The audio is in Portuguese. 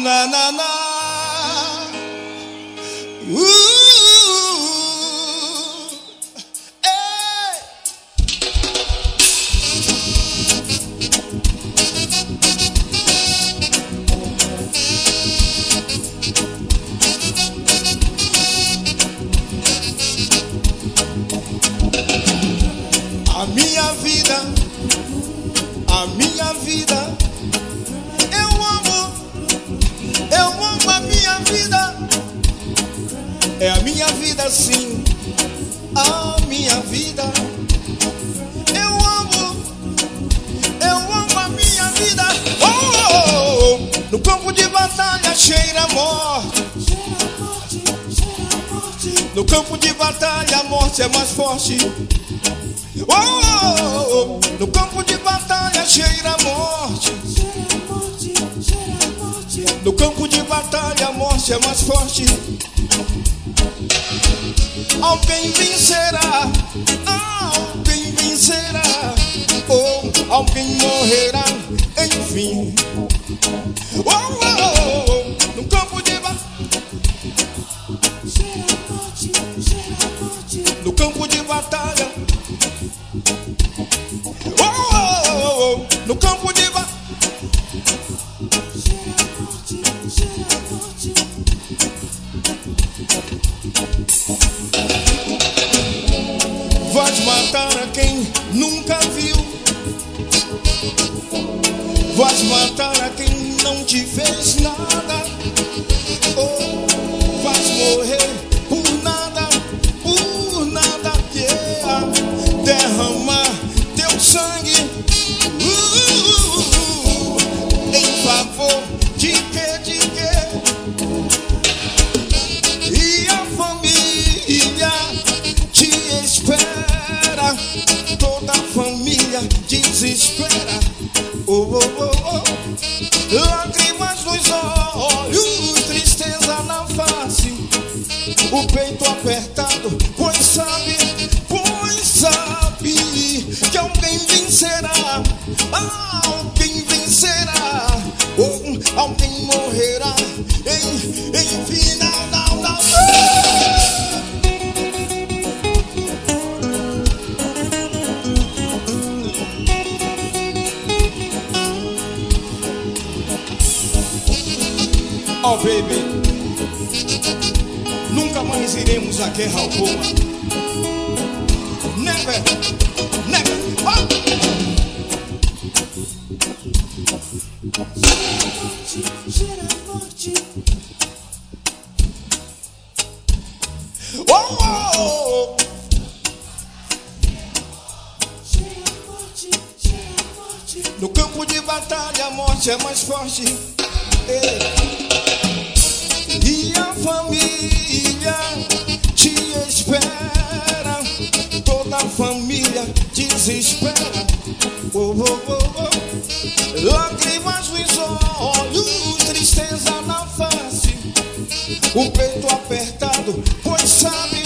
na na na. A minha vida, eu amo a minha vida. É a minha vida, sim, a minha vida. Eu amo a minha vida. Oh, oh, oh. No campo de batalha cheira a morte. No campo de batalha a morte é mais forte. Oh, oh, oh. No campo de batalha cheira a morte. No campo de batalha a morte é mais forte. Alguém vencerá, alguém vencerá. Oh, alguém morrerá, enfim. Oh, oh, oh. No campo de batalha, no campo de batalha. Oh, oh, oh. No campo de batalha. Vais matar a quem nunca viu. Vais matar a quem não te fez nada. Oh, vais morrer por nada, yeah. Derramar teu sangue em favor de quê? E a família te espera, toda a família desespera. Oh, oh, oh, oh. Lágrimas nos olhos, tristeza na face, o peito apertado, pois sabe que alguém vencerá, alguém vencerá. Oh, alguém morrerá, enfim, não. Oh, baby, nunca mais iremos à guerra alguma. Never, never. Oh! Oh, oh, oh. No campo de batalha a morte é mais forte. E a família te espera, toda a família desespera. Oh, oh, oh, oh. Lágrimas nos olhos, tristeza na face, o peito apertado, pois sabe